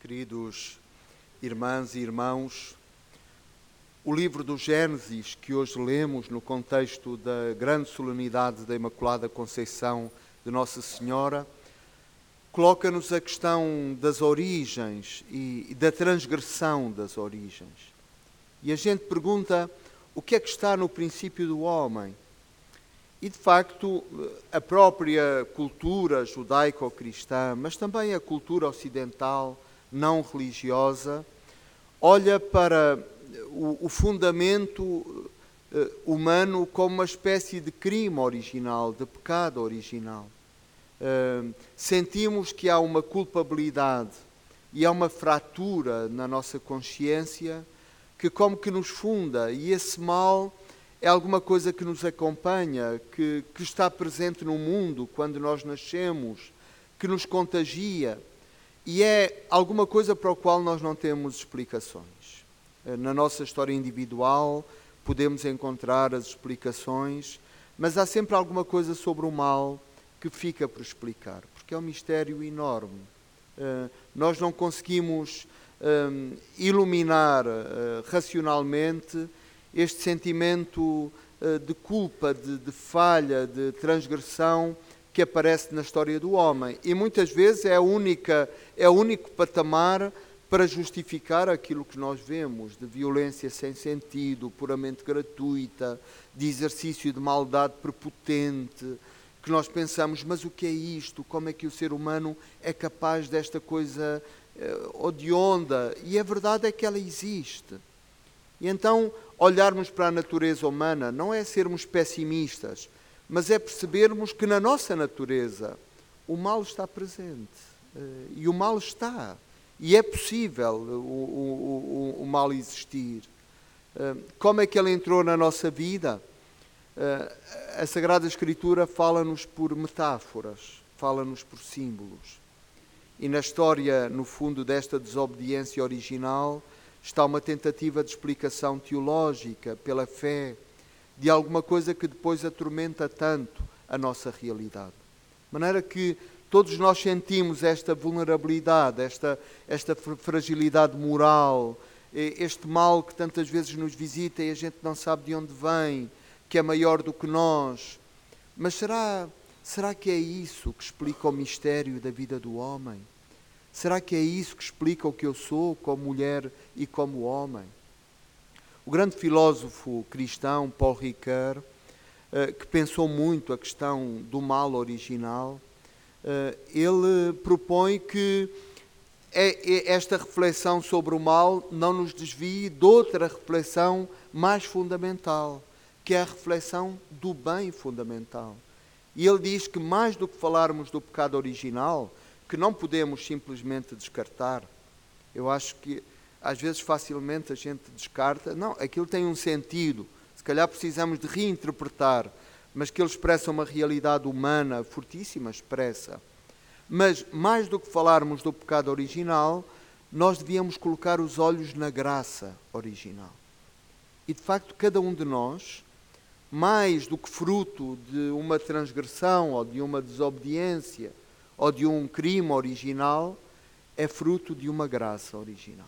Queridos irmãs e irmãos, o livro do Gênesis que hoje lemos no contexto da grande solenidade da Imaculada Conceição de Nossa Senhora coloca-nos a questão das origens e da transgressão das origens. E a gente pergunta o que é que está no princípio do homem? E, de facto, a própria cultura judaico-cristã, mas também a cultura ocidental, não religiosa, olha para o fundamento humano como uma espécie de crime original, de pecado original. Sentimos que há uma culpabilidade e há uma fratura na nossa consciência que como que nos funda, e esse mal é alguma coisa que nos acompanha, que está presente no mundo quando nós nascemos, que nos contagia, e é alguma coisa para o qual nós não temos explicações. Na nossa história individual podemos encontrar as explicações, mas há sempre alguma coisa sobre o mal que fica por explicar, porque é um mistério enorme. Nós não conseguimos iluminar racionalmente este sentimento de culpa, de falha, de transgressão que aparece na história do homem. E muitas vezes é o único patamar para justificar aquilo que nós vemos, de violência sem sentido, puramente gratuita, de exercício de maldade prepotente, que nós pensamos, mas o que é isto? Como é que o ser humano é capaz desta coisa odionda? E a verdade é que ela existe. E então, olharmos para a natureza humana não é sermos pessimistas, mas é percebermos que na nossa natureza o mal está presente. E o mal está. E é possível o mal existir. Como é que ele entrou na nossa vida? A Sagrada Escritura fala-nos por metáforas, fala-nos por símbolos. E na história, no fundo, desta desobediência original, está uma tentativa de explicação teológica, pela fé, de alguma coisa que depois atormenta tanto a nossa realidade. De maneira que todos nós sentimos esta vulnerabilidade, esta fragilidade moral, este mal que tantas vezes nos visita e a gente não sabe de onde vem, que é maior do que nós. Mas será que é isso que explica o mistério da vida do homem? Será que é isso que explica o que eu sou como mulher e como homem? O grande filósofo cristão, Paul Ricoeur, que pensou muito a questão do mal original, ele propõe que esta reflexão sobre o mal não nos desvie de outra reflexão mais fundamental, que é a reflexão do bem fundamental. E ele diz que mais do que falarmos do pecado original, que não podemos simplesmente descartar, eu acho que às vezes facilmente a gente descarta, não, aquilo tem um sentido, se calhar precisamos de reinterpretar, mas que ele expressa uma realidade humana fortíssima, expressa. Mas mais do que falarmos do pecado original, nós devíamos colocar os olhos na graça original. E de facto cada um de nós, mais do que fruto de uma transgressão ou de uma desobediência ou de um crime original, é fruto de uma graça original.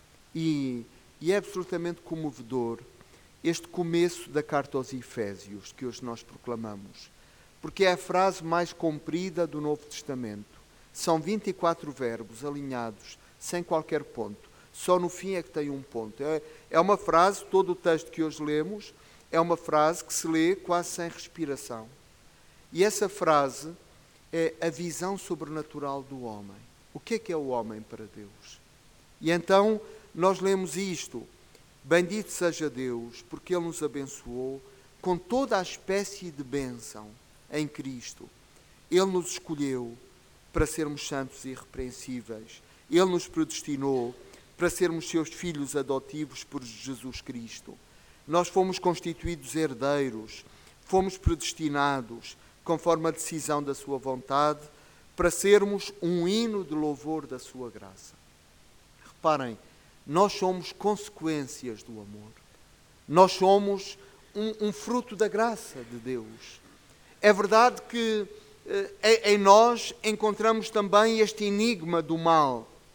E é absolutamente comovedor este começo da carta aos Efésios, que hoje nós proclamamos, porque é a frase mais comprida do Novo Testamento. São 24 verbos alinhados, sem qualquer ponto. Só no fim é que tem um ponto. É uma frase, todo o texto que hoje lemos, é uma frase que se lê quase sem respiração. E essa frase é a visão sobrenatural do homem. O que é o homem para Deus? E então nós lemos isto: bendito seja Deus, porque Ele nos abençoou com toda a espécie de bênção em Cristo. Ele nos escolheu para sermos santos e irrepreensíveis. Ele nos predestinou para sermos seus filhos adotivos por Jesus Cristo. Nós fomos constituídos herdeiros, fomos predestinados, conforme a decisão da sua vontade, para sermos um hino de louvor da sua graça. Reparem, nós somos consequências do amor. Nós somos um fruto da graça de Deus. É verdade que em nós encontramos também este enigma do mal.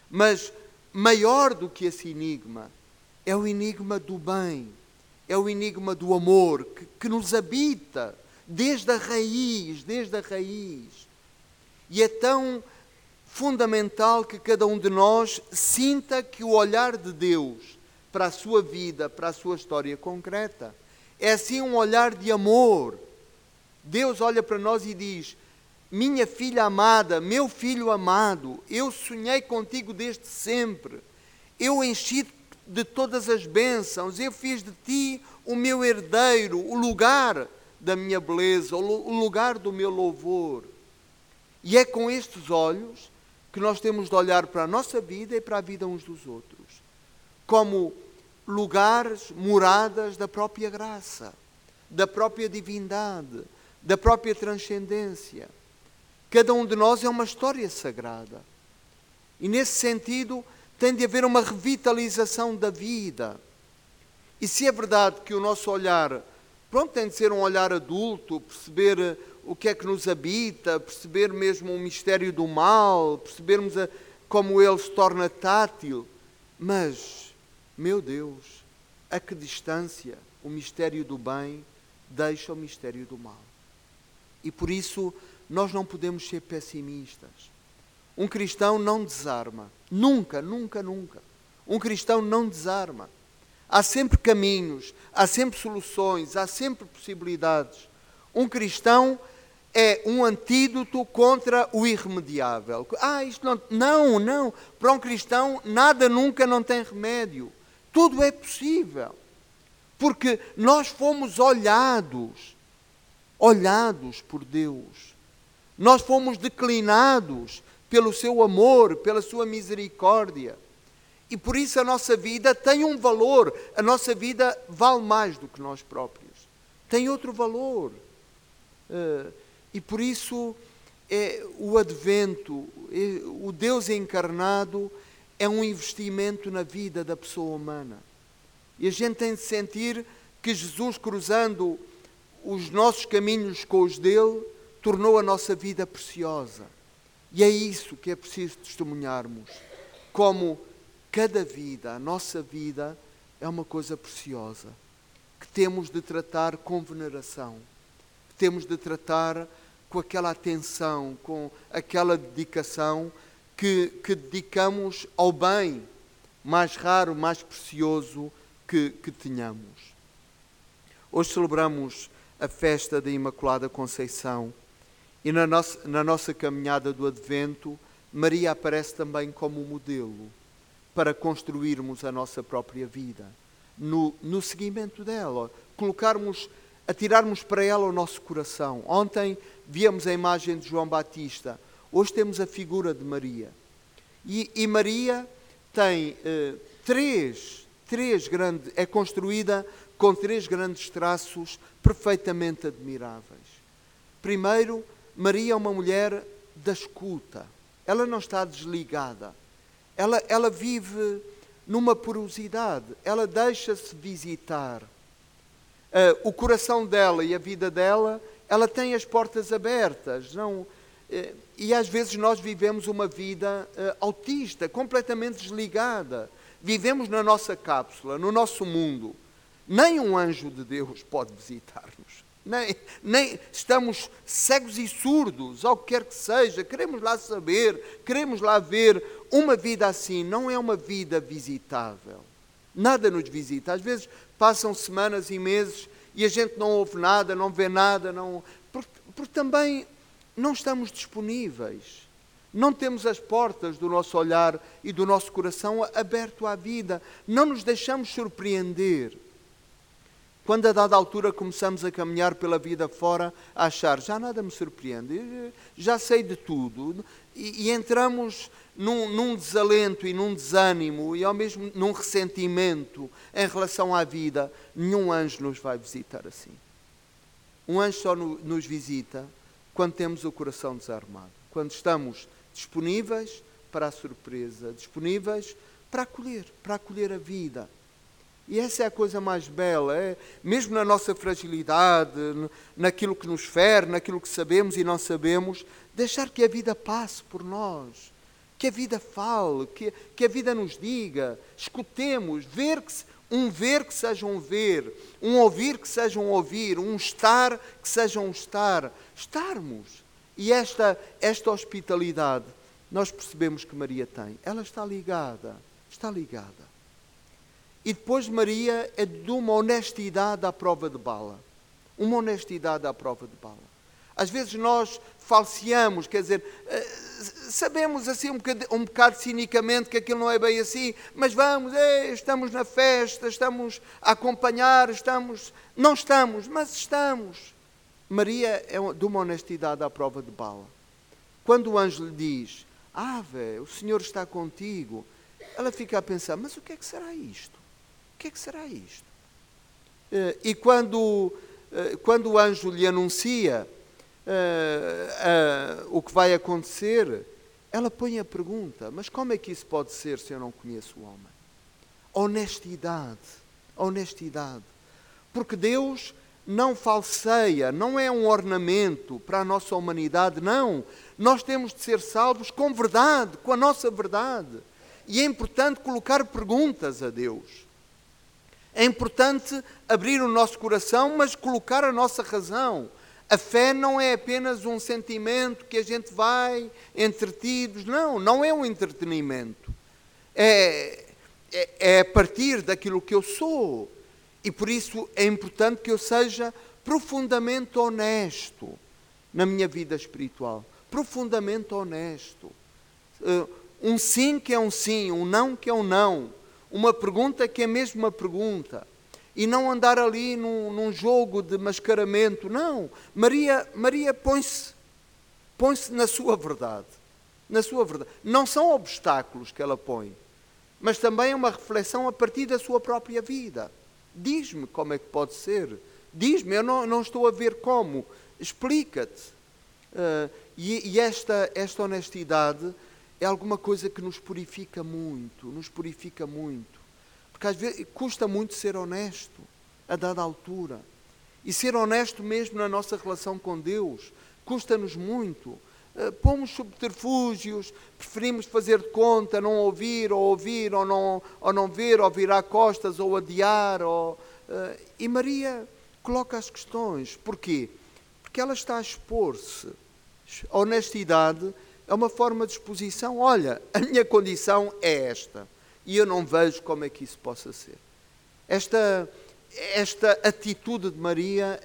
Mas maior do que esse enigma é o enigma do bem, é o enigma do amor que nos habita desde a raiz, desde a raiz. E é tão fundamental que cada um de nós sinta que o olhar de Deus para a sua vida, para a sua história concreta, é assim um olhar de amor. Deus olha para nós e diz: minha filha amada, meu filho amado, eu sonhei contigo desde sempre, eu enchi de todas as bênçãos, eu fiz de ti o meu herdeiro, o lugar da minha beleza, o lugar do meu louvor. E é com estes olhos que nós temos de olhar para a nossa vida e para a vida uns dos outros, como lugares, moradas da própria graça, da própria divindade, da própria transcendência. Cada um de nós é uma história sagrada. E nesse sentido tem de haver uma revitalização da vida. E se é verdade que o nosso olhar, tem de ser um olhar adulto, perceber o que é que nos habita, perceber mesmo o mistério do mal, percebermos como ele se torna tátil. Mas, meu Deus, a que distância o mistério do bem deixa o mistério do mal. E por isso nós não podemos ser pessimistas. Um cristão não desarma. Nunca, nunca, nunca. Um cristão não desarma. Há sempre caminhos, há sempre soluções, há sempre possibilidades. Um cristão é um antídoto contra o irremediável. Isto não. Para um cristão, nada nunca não tem remédio. Tudo é possível. Porque nós fomos olhados por Deus. Nós fomos declinados pelo seu amor, pela sua misericórdia. E por isso a nossa vida tem um valor. A nossa vida vale mais do que nós próprios. Tem outro valor. E por isso o Advento, o Deus encarnado, é um investimento na vida da pessoa humana. E a gente tem de sentir que Jesus, cruzando os nossos caminhos com os dele, tornou a nossa vida preciosa. E é isso que é preciso testemunharmos. Como cada vida, a nossa vida, é uma coisa preciosa, que temos de tratar com veneração, que temos de tratar com aquela atenção, com aquela dedicação que dedicamos ao bem mais raro, mais precioso que tenhamos. Hoje celebramos a festa da Imaculada Conceição e na nossa caminhada do Advento, Maria aparece também como modelo para construirmos a nossa própria vida, no seguimento dela, atirarmos para ela o nosso coração. Ontem víamos a imagem de João Batista, hoje temos a figura de Maria. E Maria tem é construída com 3 grandes traços perfeitamente admiráveis. Primeiro, Maria é uma mulher da escuta. Ela não está desligada. Ela vive numa porosidade. Ela deixa-se visitar. O coração dela e a vida dela, ela tem as portas abertas. E às vezes nós vivemos uma vida autista, completamente desligada. Vivemos na nossa cápsula, no nosso mundo. Nem um anjo de Deus pode visitar-nos. Nem estamos cegos e surdos, ao que quer que seja. Queremos lá saber, queremos lá ver. Uma vida assim não é uma vida visitável. Nada nos visita. Às vezes passam semanas e meses e a gente não ouve nada, não vê nada, porque também não estamos disponíveis. Não temos as portas do nosso olhar e do nosso coração aberto à vida. Não nos deixamos surpreender. Quando a dada altura começamos a caminhar pela vida fora, a achar, já nada me surpreende, já sei de tudo, e entramos num desalento e num desânimo, e ao mesmo num ressentimento em relação à vida, nenhum anjo nos vai visitar assim. Um anjo só nos visita quando temos o coração desarmado, quando estamos disponíveis para a surpresa, disponíveis para acolher a vida. E essa é a coisa mais bela, mesmo na nossa fragilidade, naquilo que nos fere, naquilo que sabemos e não sabemos, deixar que a vida passe por nós. Que a vida fale, que a vida nos diga. Escutemos, um ver que seja um ver, um ouvir que seja um ouvir, um estar que seja um estar. Estarmos. E esta hospitalidade, nós percebemos que Maria tem. Ela está ligada. Está ligada. E depois Maria é de uma honestidade à prova de bala. Uma honestidade à prova de bala. Às vezes nós falseamos, quer dizer, sabemos assim um bocado cinicamente que aquilo não é bem assim, mas vamos, estamos na festa, estamos a acompanhar, não estamos, mas estamos. Maria é de uma honestidade à prova de bala. Quando o anjo lhe diz, Ave, o Senhor está contigo, ela fica a pensar, mas o que é que será isto? O que é que será isto? E quando o anjo lhe anuncia o que vai acontecer, ela põe a pergunta, mas como é que isso pode ser se eu não conheço o homem? Honestidade. Porque Deus não falseia, não é um ornamento para a nossa humanidade, não. Nós temos de ser salvos com verdade, com a nossa verdade. E é importante colocar perguntas a Deus. É importante abrir o nosso coração, mas colocar a nossa razão. A fé não é apenas um sentimento que a gente vai entretidos. Não é um entretenimento. É a partir daquilo que eu sou. E por isso é importante que eu seja profundamente honesto na minha vida espiritual. Profundamente honesto. Um sim que é um sim, um não que é um não. Uma pergunta que é mesmo uma pergunta. E não andar ali num jogo de mascaramento. Não. Maria põe-se na sua verdade. Na sua verdade. Não são obstáculos que ela põe, mas também é uma reflexão a partir da sua própria vida. Diz-me como é que pode ser. Diz-me, eu não estou a ver como. Explica-te. E esta honestidade é alguma coisa que nos purifica muito. Porque às vezes custa muito ser honesto a dada altura. E ser honesto mesmo na nossa relação com Deus custa-nos muito. Pomos subterfúgios, preferimos fazer de conta, não ouvir, ou não ver, ou virar costas, ou adiar. E Maria coloca as questões. Porquê? Porque ela está a expor-se. A honestidade é uma forma de exposição. Olha, a minha condição é esta. E eu não vejo como é que isso possa ser. Esta atitude de Maria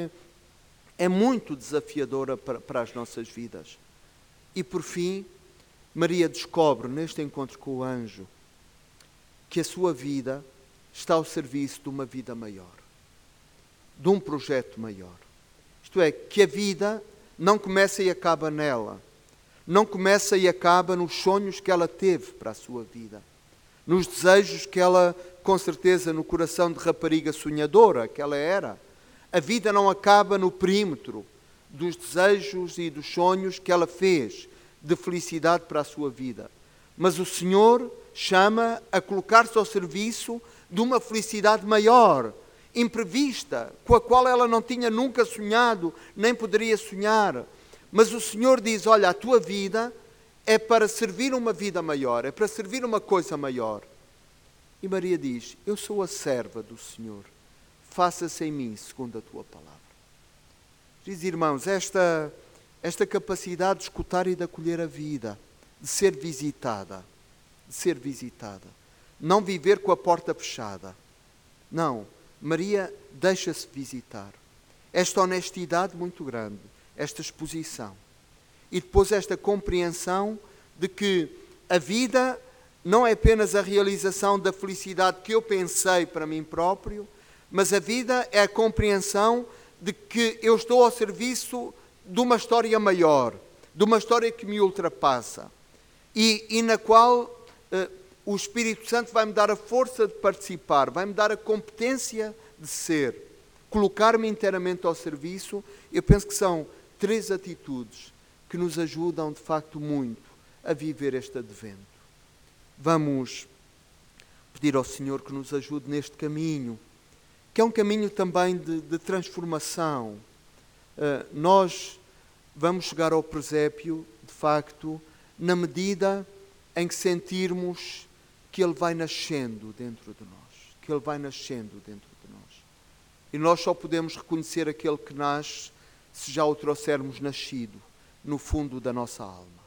é muito desafiadora para as nossas vidas. E por fim, Maria descobre neste encontro com o anjo que a sua vida está ao serviço de uma vida maior. De um projeto maior. Isto é, que a vida não começa e acaba nela. Não começa e acaba nos sonhos que ela teve para a sua vida. Nos desejos que ela, com certeza, no coração de rapariga sonhadora que ela era. A vida não acaba no perímetro dos desejos e dos sonhos que ela fez de felicidade para a sua vida. Mas o Senhor chama a colocar-se ao serviço de uma felicidade maior, imprevista, com a qual ela não tinha nunca sonhado, nem poderia sonhar. Mas o Senhor diz, olha, a tua vida é para servir uma vida maior, é para servir uma coisa maior. E Maria diz, eu sou a serva do Senhor, faça-se em mim segundo a tua palavra. Diz, irmãos, esta capacidade de escutar e de acolher a vida, de ser visitada, não viver com a porta fechada. Não, Maria deixa-se visitar. Esta honestidade muito grande, esta exposição. E depois esta compreensão de que a vida não é apenas a realização da felicidade que eu pensei para mim próprio, mas a vida é a compreensão de que eu estou ao serviço de uma história maior, de uma história que me ultrapassa e na qual o Espírito Santo vai-me dar a força de participar, vai-me dar a competência de ser, colocar-me inteiramente ao serviço. Eu penso que são 3 atitudes que nos ajudam, de facto, muito a viver este advento. Vamos pedir ao Senhor que nos ajude neste caminho, que é um caminho também de transformação. Nós vamos chegar ao presépio, de facto, na medida em que sentirmos que Ele vai nascendo dentro de nós, que Ele vai nascendo dentro de nós. E nós só podemos reconhecer aquele que nasce se já o trouxermos nascido no fundo da nossa alma.